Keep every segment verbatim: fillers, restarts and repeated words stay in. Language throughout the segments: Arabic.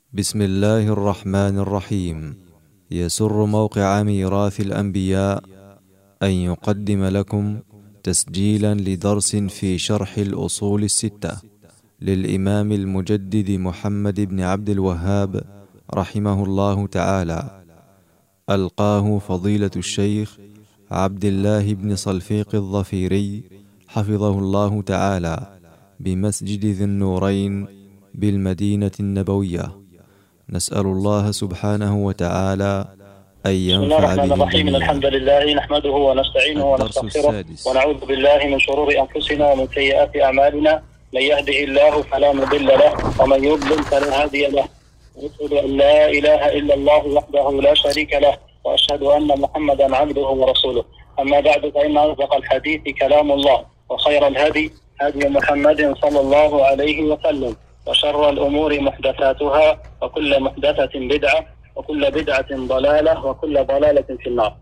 بسم الله الرحمن الرحيم. يسر موقع ميراث الأنبياء أن يقدم لكم تسجيلا لدرس في شرح الأصول الستة للإمام المجدد محمد بن عبد الوهاب رحمه الله تعالى، ألقاه فضيلة الشيخ عبد الله بن صلفيق الظفيري حفظه الله تعالى بمسجد ذي النورين بالمدينة النبوية. نسأل الله سبحانه وتعالى أن ينفع به الرحيم. الحمد لله نحمده ونستعينه ونستغفره ونعوذ بالله من شرور أنفسنا ومن سيئات أعمالنا، من يهده الله فلا مضل له ومن يضلل فلا هادي له، وأشهد أن لا إله إلا الله وحده لا شريك له، وأشهد أن محمدا عبده ورسوله. أما بعد، فإن أصدق الحديث كلام الله، وخير الهدي هدي محمد صلى الله عليه وسلم، وشر الأمور محدثاتها، وكل محدثة بدعة، وكل بدعة ضلالة، وكل ضلالة في النار.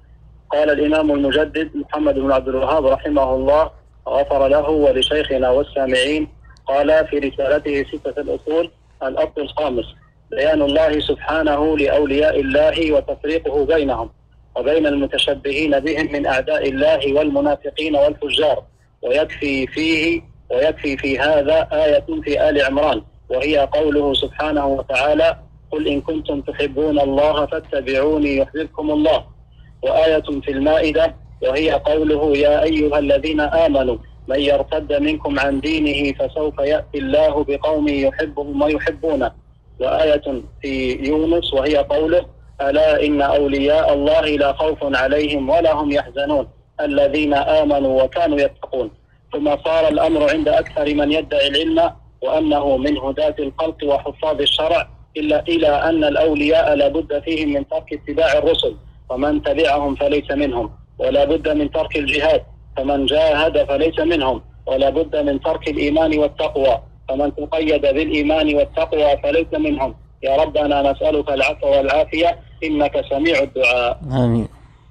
قال الإمام المجدد محمد بن عبد الوهاب رحمه الله غفر له ولشيخنا والسامعين، قال في رسالته ستة الأصول: الأصل الخامس بيان الله سبحانه لأولياء الله وتفريقه بينهم وبين المتشبهين بهم من أعداء الله والمنافقين والفجار، ويكفي فيه ويكفي في هذا آية في آل عمران، وهي قوله سبحانه وتعالى: قل إن كنتم تحبون الله فاتبعوني يحببكم الله، وآية في المائدة وهي قوله: يا أيها الذين آمنوا من يرتد منكم عن دينه فسوف يأتي الله بقوم يحبهم ويحبونه، وآية في يونس وهي قوله: ألا إن أولياء الله لا خوف عليهم ولا هم يحزنون الذين آمنوا وكانوا يتقون. ثم صار الأمر عند أكثر من يدعي العلم وأنه من هداة الخلق وحفاظ الشرع إلا إلى أن الأولياء لا بد فيهم من ترك اتباع الرسل، ومن تبعهم فليس منهم، ولا بد من ترك الجهاد، فمن جاهد فليس منهم، ولا بد من ترك الإيمان والتقوى، فمن تقيد بالإيمان والتقوى فليس منهم. يا ربنا نسألك العفو والعافية إنك سميع الدعاء. آمين.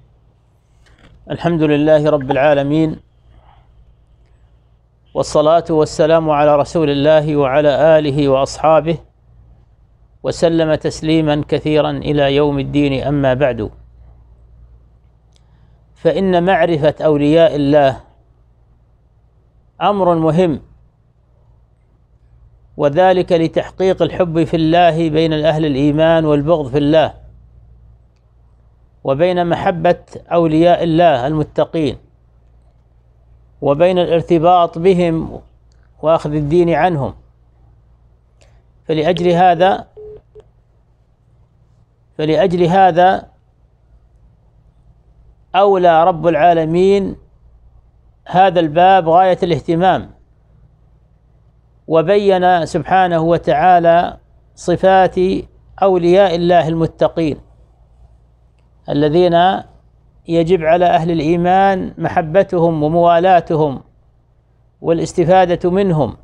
الحمد لله رب العالمين، والصلاة والسلام على رسول الله وعلى آله وأصحابه وسلم تسليما كثيرا إلى يوم الدين. أما بعد، فإن معرفة أولياء الله أمر مهم، وذلك لتحقيق الحب في الله بين أهل الإيمان والبغض في الله، وبين محبة أولياء الله المتقين، وبين الارتباط بهم وأخذ الدين عنهم. فلأجل هذا فلأجل هذا أولى رب العالمين هذا الباب غاية الاهتمام، وبين سبحانه وتعالى صفات أولياء الله المتقين الذين يجب على أهل الإيمان محبتهم وموالاتهم والاستفادة منهم.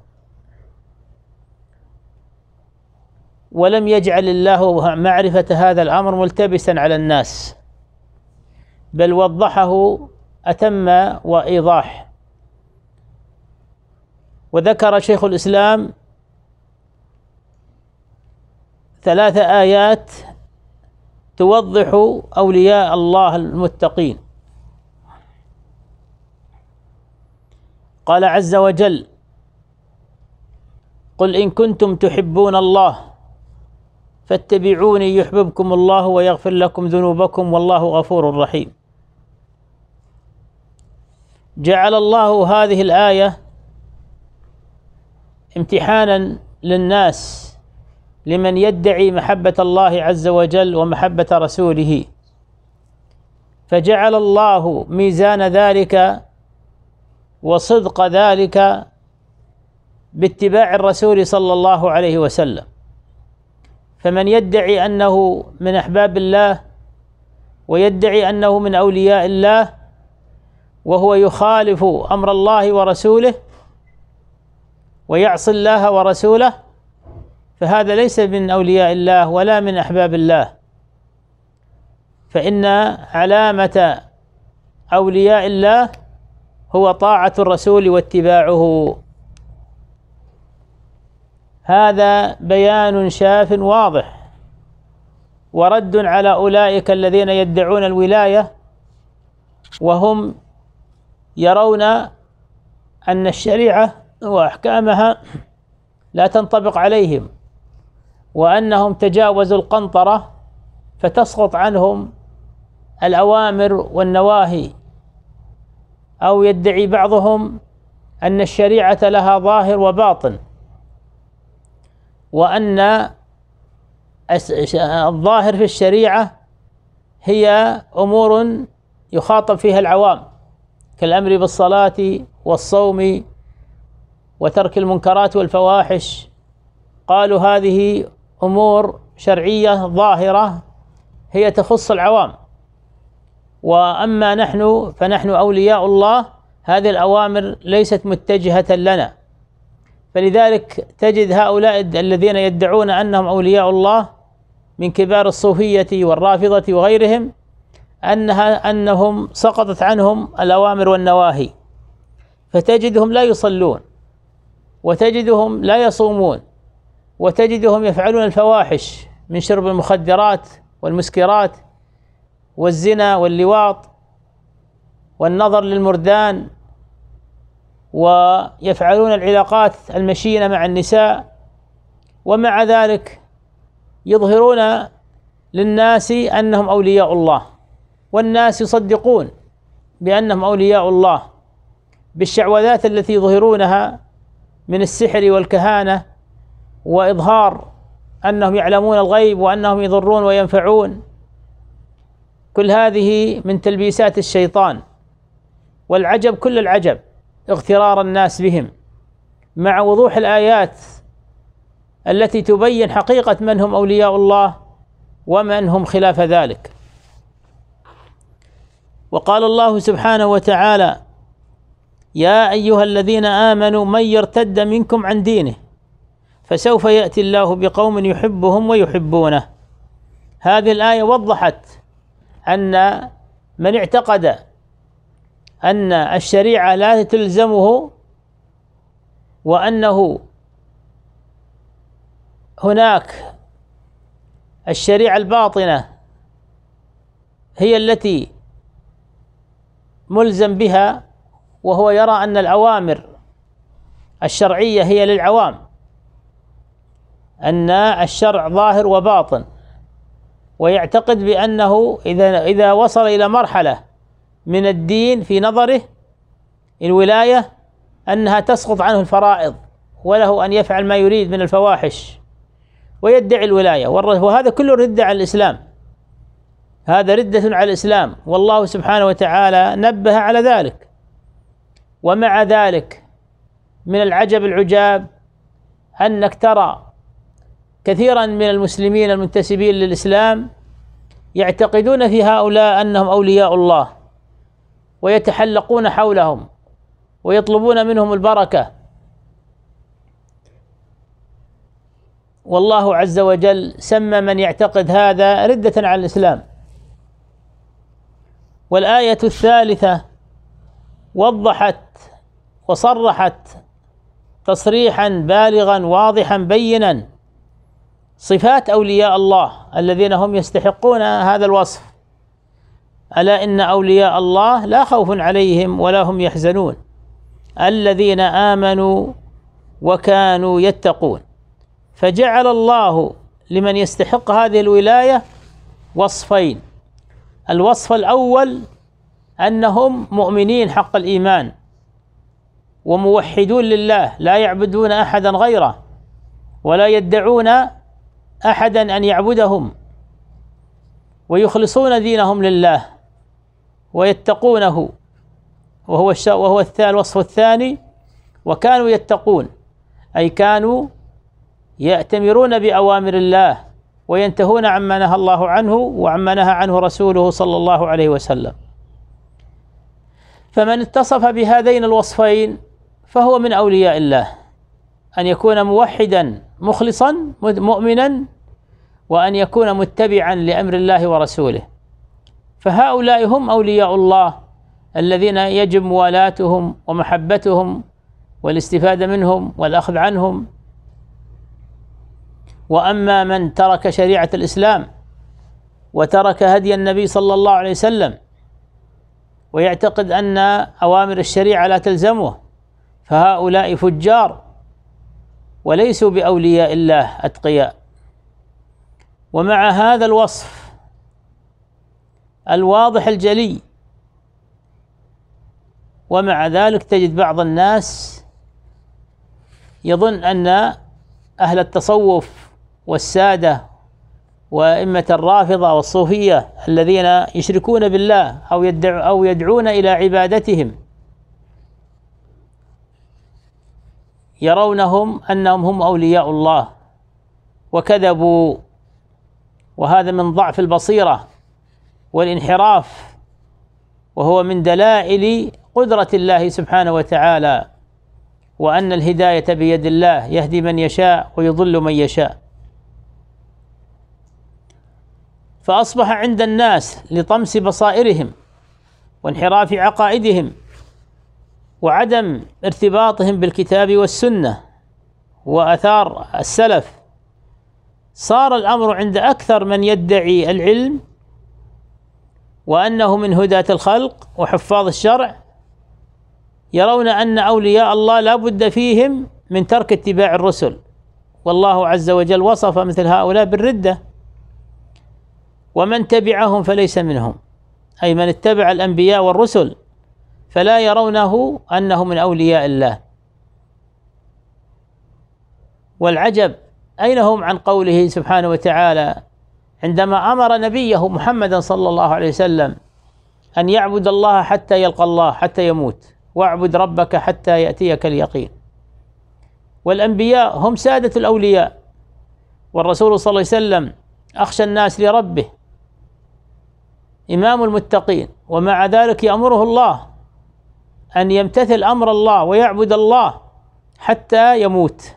ولم يجعل الله معرفة هذا الأمر ملتبسا على الناس، بل وضحه أتم وإيضاح. وذكر شيخ الإسلام ثلاث آيات توضح أولياء الله المتقين. قال عز وجل: قل إن كنتم تحبون الله فاتبعوني يحببكم الله ويغفر لكم ذنوبكم والله غفور رحيم. جعل الله هذه الآية امتحانا للناس، لمن يدعي محبة الله عز وجل ومحبة رسوله، فجعل الله ميزان ذلك وصدق ذلك باتباع الرسول صلى الله عليه وسلم. فمن يدعي أنه من أحباب الله ويدعي أنه من أولياء الله وهو يخالف أمر الله ورسوله ويعصي الله ورسوله، فهذا ليس من أولياء الله ولا من أحباب الله. فإن علامة أولياء الله هو طاعة الرسول واتباعه. هذا بيان شاف واضح ورد على أولئك الذين يدعون الولاية وهم يرون أن الشريعة وأحكامها لا تنطبق عليهم، وأنهم تجاوزوا القنطرة فتسقط عنهم الأوامر والنواهي. أو يدعي بعضهم أن الشريعة لها ظاهر وباطن، وأن الظاهر في الشريعة هي أمور يخاطب فيها العوام كالأمر بالصلاة والصوم وترك المنكرات والفواحش. قالوا هذه أمور شرعية ظاهرة هي تخص العوام، وأما نحن فنحن أولياء الله، هذه الأوامر ليست متجهة لنا. فلذلك تجد هؤلاء الذين يدعون أنهم أولياء الله من كبار الصوفية والرافضة وغيرهم أنها أنهم سقطت عنهم الأوامر والنواهي، فتجدهم لا يصلون، وتجدهم لا يصومون، وتجدهم يفعلون الفواحش من شرب المخدرات والمسكرات والزنا واللواط والنظر للمردان، ويفعلون العلاقات المشينة مع النساء، ومع ذلك يظهرون للناس أنهم أولياء الله، والناس يصدقون بأنهم أولياء الله بالشعوذات التي يظهرونها من السحر والكهانة وإظهار أنهم يعلمون الغيب وأنهم يضرون وينفعون. كل هذه من تلبيسات الشيطان، والعجب كل العجب اغترار الناس بهم مع وضوح الآيات التي تبين حقيقة من هم أولياء الله ومن هم خلاف ذلك. وقال الله سبحانه وتعالى: يا أيها الذين آمنوا من يرتد منكم عن دينه فسوف يأتي الله بقوم يحبهم ويحبونه. هذه الآية وضحت أن من اعتقد أن الشريعة لا تلزمه، وأنه هناك الشريعة الباطنة هي التي ملزم بها، وهو يرى أن الأوامر الشرعية هي للعوام، أن الشرع ظاهر وباطن، ويعتقد بأنه إذا إذا وصل إلى مرحلة من الدين في نظره الولاية أنها تسقط عنه الفرائض وله أن يفعل ما يريد من الفواحش ويدعي الولاية، وهذا كله ردة على الإسلام، هذا ردة على الإسلام، والله سبحانه وتعالى نبه على ذلك. ومع ذلك من العجب العجاب أنك ترى كثيرا من المسلمين المنتسبين للإسلام يعتقدون في هؤلاء أنهم أولياء الله، ويتحلقون حولهم ويطلبون منهم البركة، والله عز وجل سمى من يعتقد هذا ردة على الإسلام. والآية الثالثة وضحت وصرحت تصريحا بالغا واضحا بينا صفات أولياء الله الذين هم يستحقون هذا الوصف: ألا إن أولياء الله لا خوف عليهم ولا هم يحزنون الذين آمنوا وكانوا يتقون. فجعل الله لمن يستحق هذه الولاية وصفين: الوصف الأول أنهم مؤمنين حق الإيمان وموحدون لله، لا يعبدون أحدا غيره ولا يدعون أحدا أن يعبدهم، ويخلصون دينهم لله ويتقونه، وهو وهو الوصف الثاني: وكانوا يتقون، أي كانوا يأتمرون بأوامر الله وينتهون عما نهى الله عنه وعما نهى عنه رسوله صلى الله عليه وسلم. فمن اتصف بهذين الوصفين فهو من أولياء الله، أن يكون موحدا مخلصا مؤمنا، وأن يكون متبعا لأمر الله ورسوله. فهؤلاء هم أولياء الله الذين يجب موالاتهم ومحبتهم والاستفادة منهم والأخذ عنهم. وأما من ترك شريعة الإسلام وترك هدي النبي صلى الله عليه وسلم ويعتقد أن أوامر الشريعة لا تلزمه، فهؤلاء فجار وليسوا بأولياء الله أتقياء. ومع هذا الوصف الواضح الجلي، ومع ذلك تجد بعض الناس يظن أن أهل التصوف والسادة وأئمة الرافضة والصوفية الذين يشركون بالله أو يدعو أو يدعون إلى عبادتهم يرونهم أنهم هم أولياء الله، وكذبوا. وهذا من ضعف البصيرة والانحراف، وهو من دلائل قدرة الله سبحانه وتعالى، وأن الهداية بيد الله، يهدي من يشاء ويضل من يشاء. فأصبح عند الناس لطمس بصائرهم وانحراف عقائدهم وعدم ارتباطهم بالكتاب والسنة وآثار السلف، صار الأمر عند أكثر من يدعي العلم وأنه من هداة الخلق وحفاظ الشرع يرون أن أولياء الله لا بد فيهم من ترك اتباع الرسل، والله عز وجل وصف مثل هؤلاء بالردة. ومن تبعهم فليس منهم، أي من اتبع الأنبياء والرسل فلا يرونه أنه من أولياء الله. والعجب أين هم عن قوله سبحانه وتعالى عندما أمر نبيه محمدا صلى الله عليه وسلم أن يعبد الله حتى يلقى الله، حتى يموت، واعبد ربك حتى يأتيك اليقين. والأنبياء هم سادة الأولياء، والرسول صلى الله عليه وسلم أخشى الناس لربه، إمام المتقين، ومع ذلك يأمره الله أن يمتثل أمر الله ويعبد الله حتى يموت.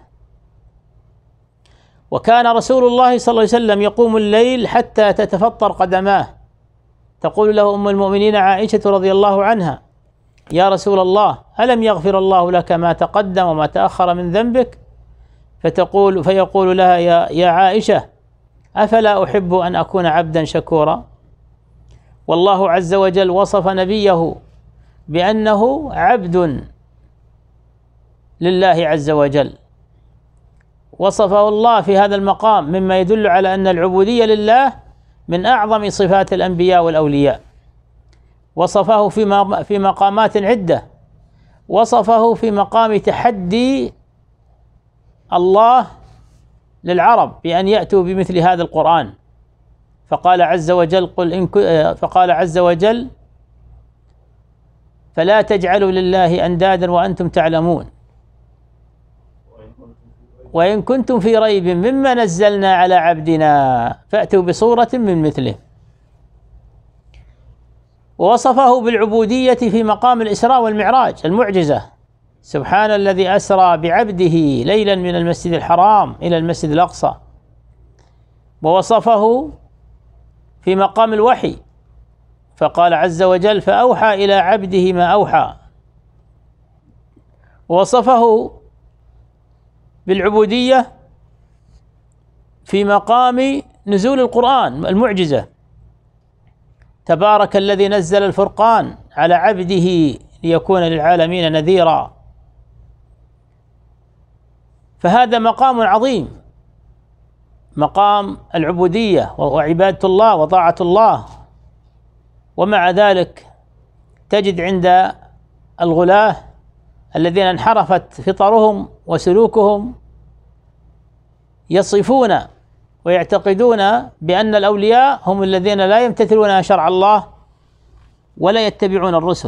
وكان رسول الله صلى الله عليه وسلم يقوم الليل حتى تتفطر قدماه. تقول له أم المؤمنين عائشة رضي الله عنها: يا رسول الله، ألم يغفر الله لك ما تقدم وما تأخر من ذنبك؟ فتقول فيقول لها: يا يا عائشة، أفلا أحب أن أكون عبدا شكورا؟ والله عز وجل وصف نبيه بأنه عبد لله عز وجل، وصفه الله في هذا المقام مما يدل على أن العبودية لله من أعظم صفات الأنبياء والأولياء. وصفه في في مقامات عدة، وصفه في مقام تحدي الله للعرب بأن يأتوا بمثل هذا القرآن، فقال عز وجل قل إن فقال عز وجل: فلا تجعلوا لله أندادا وأنتم تعلمون، وإن كنتم في ريب مما نزلنا على عبدنا فأتوا بصورة من مثله. ووصفه بالعبودية في مقام الإسراء والمعراج المعجزة: سبحان الذي أسرى بعبده ليلا من المسجد الحرام إلى المسجد الأقصى. ووصفه في مقام الوحي فقال عز وجل: فأوحى إلى عبده ما أوحى. ووصفه بالعبودية في مقام نزول القرآن المعجزة: تبارك الذي نزل الفرقان على عبده ليكون للعالمين نذيرا. فهذا مقام عظيم، مقام العبودية وعبادة الله وطاعة الله. ومع ذلك تجد عند الغلاة الذين انحرفت فطرهم وسلوكهم يصفون ويعتقدون بأن الأولياء هم الذين لا يمتثلون شرع الله ولا يتبعون الرسل.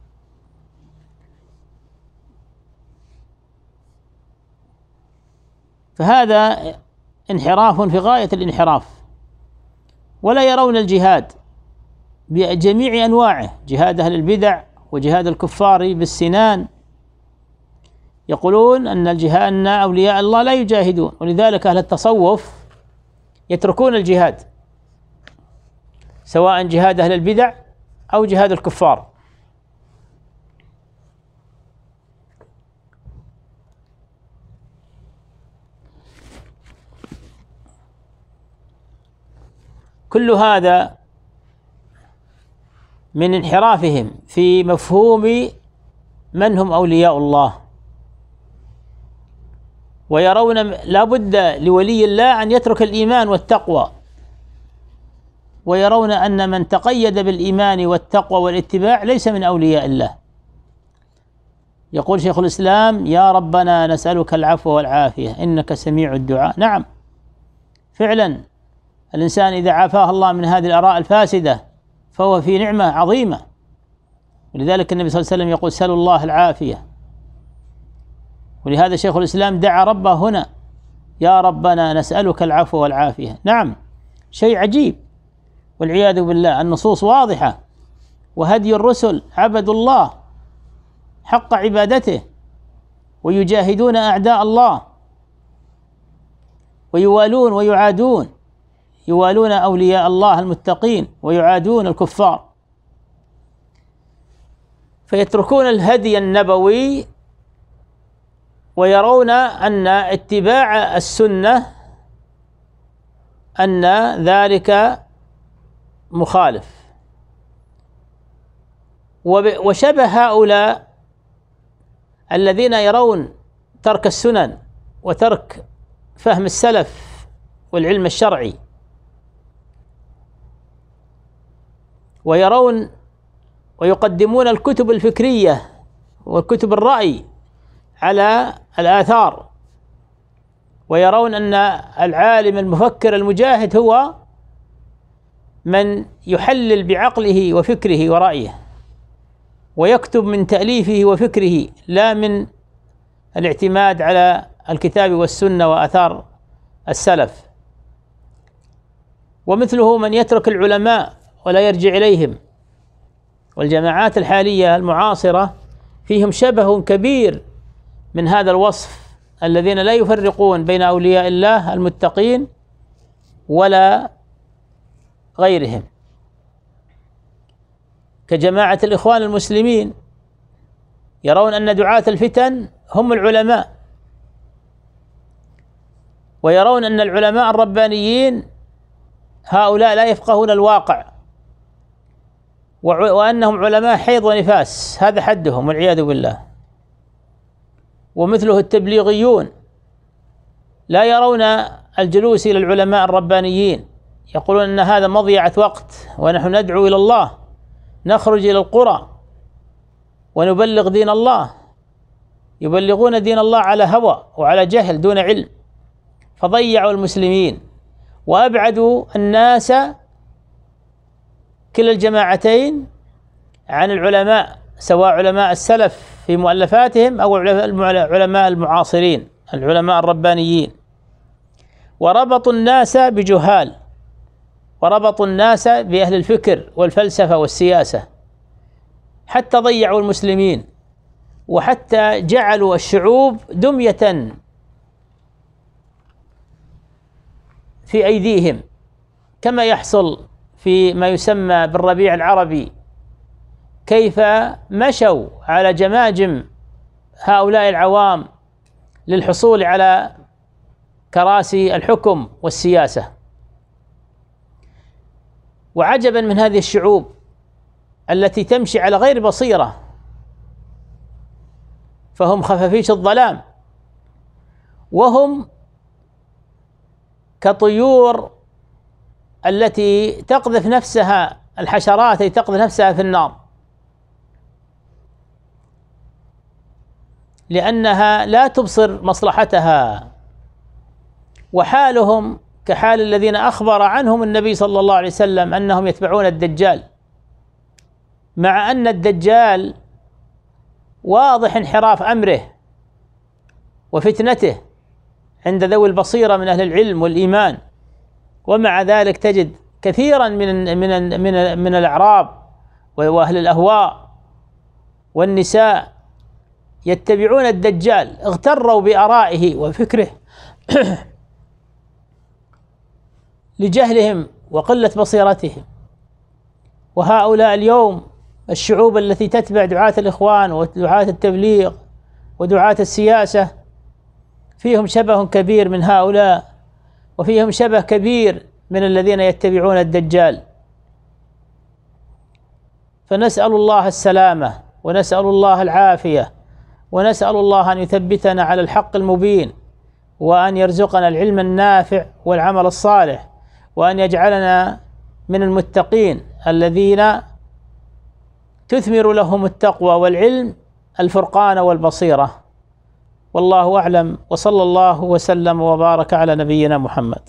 فهذا انحراف في غاية الانحراف. ولا يرون الجهاد بجميع أنواعه، جهاد أهل البدع وجهاد الكفار بالسنان. يقولون أن الجهاد أن أولياء الله لا يجاهدون، ولذلك أهل التصوف يتركون الجهاد، سواء جهاد أهل البدع أو جهاد الكفار. كل هذا من انحرافهم في مفهوم من هم أولياء الله، ويرون لا بد لولي الله أن يترك الإيمان والتقوى، ويرون أن من تقيد بالإيمان والتقوى والاتباع ليس من أولياء الله. يقول شيخ الإسلام: يا ربنا نسألك العفو والعافية إنك سميع الدعاء. نعم فعلا، الإنسان إذا عافاه الله من هذه الآراء الفاسدة فهو في نعمة عظيمة، ولذلك النبي صلى الله عليه وسلم يقول: سلوا الله العافية. ولهذا شيخ الإسلام دعا ربه هنا: يا ربنا نسألك العفو والعافية. نعم، شيء عجيب والعياذ بالله. النصوص واضحة، وهدي الرسل عبدوا الله حق عبادته، ويجاهدون أعداء الله، ويوالون ويعادون، يوالون أولياء الله المتقين ويعادون الكفار، فيتركون الهدي النبوي ويرون أن اتباع السنة أن ذلك مخالف. وشبه هؤلاء الذين يرون ترك السنن وترك فهم السلف والعلم الشرعي، ويرون ويقدمون الكتب الفكرية والكتب الرأي على الآثار، ويرون أن العالم المفكر المجاهد هو من يحلل بعقله وفكره ورأيه، ويكتب من تأليفه وفكره لا من الاعتماد على الكتاب والسنة وآثار السلف. ومثله من يترك العلماء ولا يرجع إليهم. والجماعات الحالية المعاصرة فيهم شبه كبير من هذا الوصف، الذين لا يفرقون بين أولياء الله المتقين ولا غيرهم، كجماعة الإخوان المسلمين، يرون أن دعاة الفتن هم العلماء، ويرون أن العلماء الربانيين هؤلاء لا يفقهون الواقع، وأنهم علماء حيض ونفاس، هذا حدهم والعياذ بالله. ومثله التبليغيون لا يرون الجلوس إلى العلماء الربانيين، يقولون أن هذا مضيعة وقت، ونحن ندعو إلى الله، نخرج إلى القرى ونبلغ دين الله. يبلغون دين الله على هوى وعلى جهل دون علم، فضيعوا المسلمين وأبعدوا الناس كلا الجماعتين عن العلماء، سواء علماء السلف في مؤلفاتهم أو علماء المعاصرين العلماء الربانيين. وربطوا الناس بجهال، وربطوا الناس بأهل الفكر والفلسفة والسياسة، حتى ضيعوا المسلمين، وحتى جعلوا الشعوب دمية في أيديهم، كما يحصل في ما يسمى بالربيع العربي، كيف مشوا على جماجم هؤلاء العوام للحصول على كراسي الحكم والسياسة. وعجبا من هذه الشعوب التي تمشي على غير بصيرة، فهم خفافيش الظلام، وهم كطيور التي تقذف نفسها، الحشرات التي تقذف نفسها في النار، لأنها لا تبصر مصلحتها. وحالهم كحال الذين أخبر عنهم النبي صلى الله عليه وسلم أنهم يتبعون الدجال، مع أن الدجال واضح انحراف أمره وفتنته عند ذوي البصيرة من أهل العلم والإيمان، ومع ذلك تجد كثيرا من من من من الأعراب وأهل الأهواء والنساء يتبعون الدجال، اغتروا بآرائه وفكره لجهلهم وقلة بصيرتهم. وهؤلاء اليوم الشعوب التي تتبع دعاة الإخوان ودعاة التبليغ ودعاة السياسة فيهم شبه كبير من هؤلاء، وفيهم شبه كبير من الذين يتبعون الدجال. فنسأل الله السلامة ونسأل الله العافية ونسأل الله أن يثبتنا على الحق المبين، وأن يرزقنا العلم النافع والعمل الصالح، وأن يجعلنا من المتقين الذين تثمر لهم التقوى والعلم الفرقان والبصيرة. والله أعلم، وصلى الله وسلم وبارك على نبينا محمد.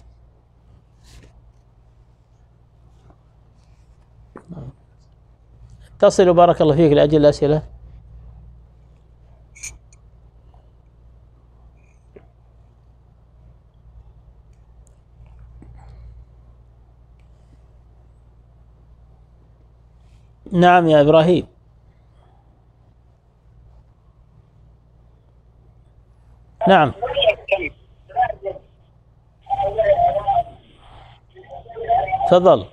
اتصلوا بارك الله فيك لأجل الأسئلة. نعم يا إبراهيم. نعم. تفضل.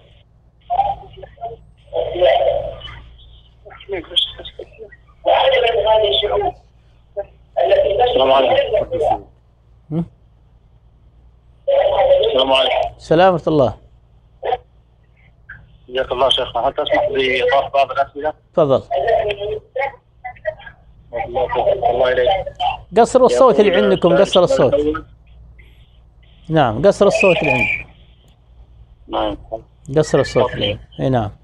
السلام عليكم. السلام عليكم. السلام ورحمة الله. جزاك الله شيخنا، هل تسمح بطرح بعض الأسئلة؟ تفضل. الله إليك. قصر الصوت اللي عندكم، قصر الصوت. نعم، قصر الصوت اللي عندكم. نعم. قصر الصوت اللي عندكم. اي نعم.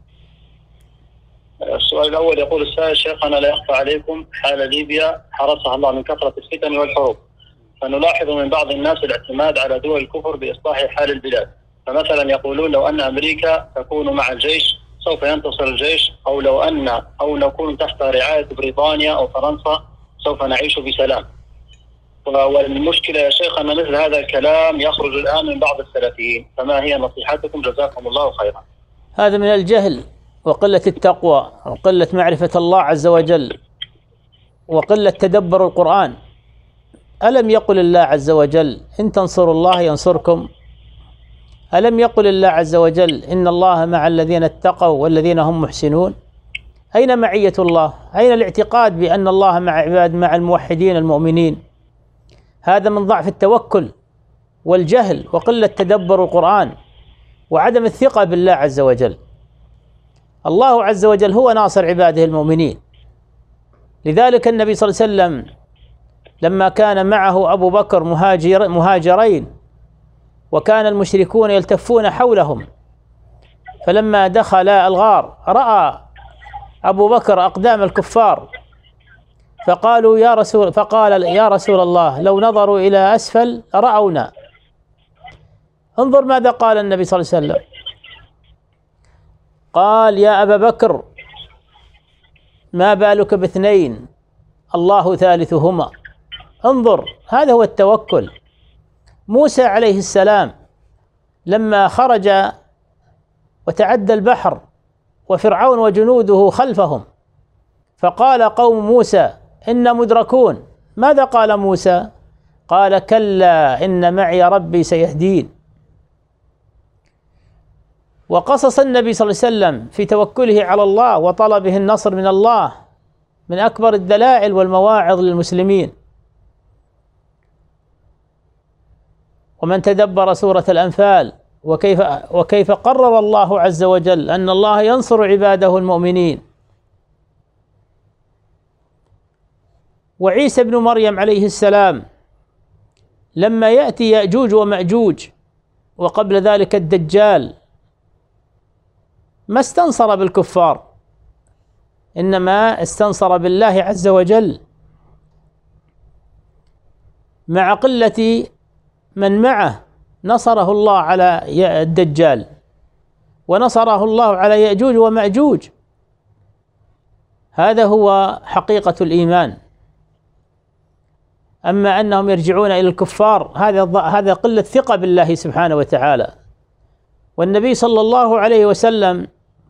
السؤال الأول يقول السائل: شيخنا لا يخفى عليكم حال ليبيا حرسها الله من كثرة الفتن والحروب، فنلاحظ من بعض الناس الاعتماد على دول الكفر بإصلاح حال البلاد، فمثلا يقولون لو أن أمريكا تكون مع الجيش سوف ينتصر الجيش، أو لو أن أو نكون تحت رعاية بريطانيا أو فرنسا سوف نعيش بسلام. والمشكلة يا شيخ أن مثل هذا الكلام يخرج الآن من بعض السلفيين، فما هي نصيحتكم جزاكم الله خيرا؟ هذا من الجهل وقلة التقوى وقلة معرفة الله عز وجل وقلة تدبر القرآن. ألم يقل الله عز وجل: إن تنصروا الله ينصركم؟ ألم يقل الله عز وجل: إن الله مع الذين اتقوا والذين هم محسنون؟ أين معية الله؟ أين الاعتقاد بأن الله مع عباد مع الموحدين المؤمنين؟ هذا من ضعف التوكل والجهل وقلة تدبر القرآن وعدم الثقة بالله عز وجل. الله عز وجل هو ناصر عباده المؤمنين. لذلك النبي صلى الله عليه وسلم لما كان معه أبو بكر مهاجر مهاجرين وكان المشركون يلتفون حولهم، فلما دخل الغار رأى أبو بكر أقدام الكفار، فقالوا يا رسول فقال يا رسول الله لو نظروا إلى أسفل رأونا. انظر ماذا قال النبي صلى الله عليه وسلم، قال: يا أبا بكر ما بالك باثنين الله ثالثهما. انظر، هذا هو التوكل. موسى عليه السلام لما خرج وتعدى البحر وفرعون وجنوده خلفهم، فقال قوم موسى: إنا مدركون. ماذا قال موسى؟ قال: كلا إن معي ربي سيهدين. وقصص النبي صلى الله عليه وسلم في توكله على الله وطلبه النصر من الله من أكبر الدلائل والمواعظ للمسلمين. ومن تدبر سورة الأنفال وكيف وكيف قرر الله عز وجل أن الله ينصر عباده المؤمنين. وعيسى ابن مريم عليه السلام لما يأتي يأجوج ومأجوج وقبل ذلك الدجال ما استنصر بالكفار، إنما استنصر بالله عز وجل مع قلة من معه. نصره الله على الدجال ونصره الله على يأجوج ومأجوج. هذا هو حقيقة الإيمان. أما أنهم يرجعون إلى الكفار هذا هذا قلة ثقة بالله سبحانه وتعالى. والنبي صلى الله عليه وسلم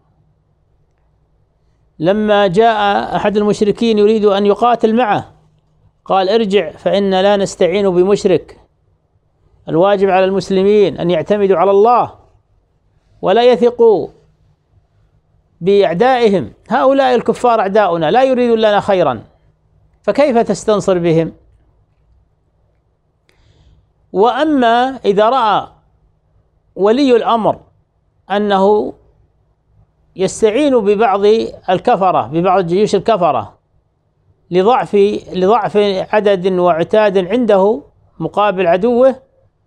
لما جاء أحد المشركين يريد أن يقاتل معه قال: ارجع فإن لا نستعين بمشرك. الواجب على المسلمين أن يعتمدوا على الله ولا يثقوا بأعدائهم. هؤلاء الكفار أعداؤنا لا يريدون لنا خيرا، فكيف تستنصر بهم؟ وأما إذا رأى ولي الأمر أنه يستعين ببعض الكفرة ببعض جيوش الكفرة لضعف لضعف عدد وعتاد عنده مقابل عدوه،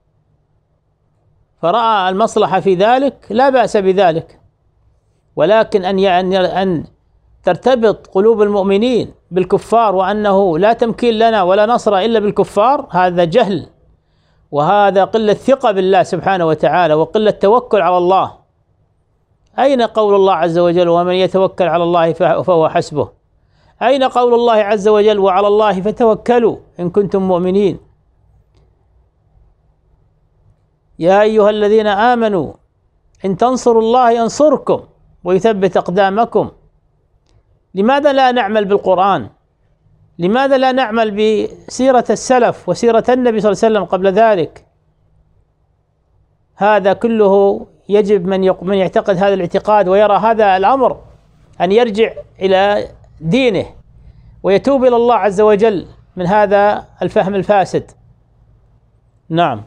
فرأى المصلحة في ذلك لا بأس بذلك، ولكن أن أن ترتبط قلوب المؤمنين بالكفار وأنه لا تمكين لنا ولا نصر إلا بالكفار، هذا جهل، وهذا قلة ثقة بالله سبحانه وتعالى وقلة توكل على الله. أين قول الله عز وجل ومن يتوكل على الله فهو حسبه؟ أين قول الله عز وجل وعلى الله فتوكلوا إن كنتم مؤمنين؟ يا أيها الذين آمنوا إن تنصروا الله ينصركم ويثبت أقدامكم. لماذا لا نعمل بالقرآن؟ لماذا لا نعمل بسيرة السلف وسيرة النبي صلى الله عليه وسلم قبل ذلك؟ هذا كله يجب من من يعتقد هذا الاعتقاد ويرى هذا الأمر أن يرجع إلى دينه ويتوب إلى الله عز وجل من هذا الفهم الفاسد. نعم.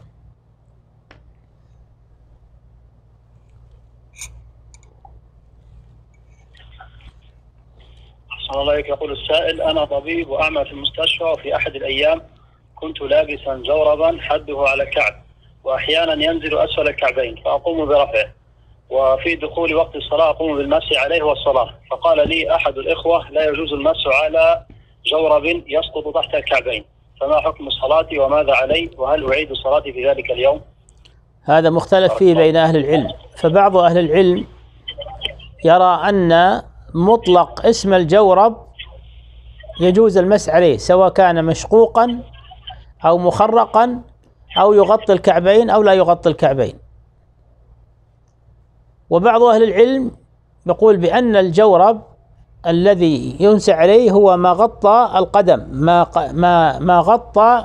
أحسن الله إليك. يقول السائل: أنا طبيب وأعمل في المستشفى، وفي أحد الأيام كنت لابسا جوربا حده على الكعب، وأحيانا ينزل أسفل الكعبين فأقوم برفعه، وفي دخول وقت الصلاة أقوم بالمسح عليه والصلاة. فقال لي أحد الإخوة: لا يجوز المسح على جورب يسقط تحت الكعبين، فما حكم صلاتي وماذا علي، وهل أعيد صلاتي في ذلك اليوم؟ هذا مختلف فيه بين أهل العلم، فبعض أهل العلم يرى أن مطلق اسم الجورب يجوز المسح عليه سواء كان مشقوقا أو مخرقا أو يغطي الكعبين أو لا يغطي الكعبين. وبعض أهل العلم يقول بأن الجورب الذي ينسى عليه هو ما غطى القدم، ما ما ما غطى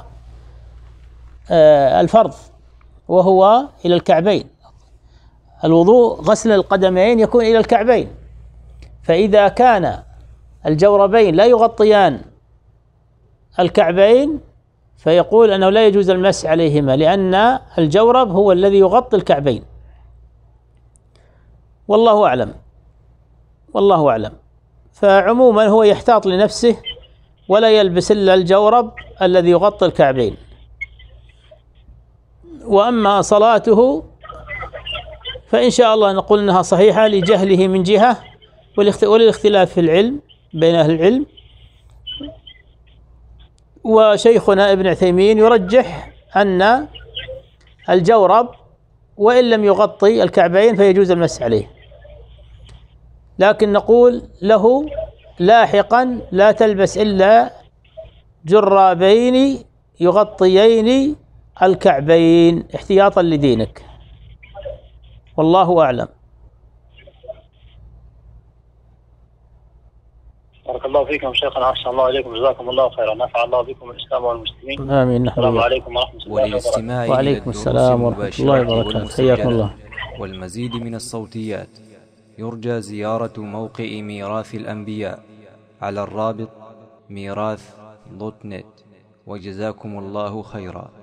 الفرض وهو إلى الكعبين. الوضوء غسل القدمين يكون إلى الكعبين، فإذا كان الجوربين لا يغطيان الكعبين فيقول أنه لا يجوز المسح عليهما، لأن الجورب هو الذي يغطي الكعبين. والله أعلم، والله أعلم. فعموما هو يحتاط لنفسه ولا يلبس إلا الجورب الذي يغطي الكعبين. وأما صلاته فإن شاء الله نقول أنها صحيحة لجهله من جهة وللاختلاف في العلم بين أهل العلم. وشيخنا ابن عثيمين يرجح أن الجورب وإن لم يغطي الكعبين فيجوز المسح عليه، لكن نقول له لاحقا لا تلبس إلا جرابين يغطيين الكعبين احتياطا لدينك، والله أعلم. بارك الله فيكم شيخنا، أحسن الله إليكم، جزاكم الله خيرا، نفع الله بكم الإسلام والمسلمين. آمين. السلام عليكم ورحمة الله وبركاته. وعليكم السلام ورحمة الله وبركاته. حياكم الله. والمزيد من الصوتيات يرجى زيارة موقع ميراث الأنبياء على الرابط ميراث دوت نت، وجزاكم الله خيرا.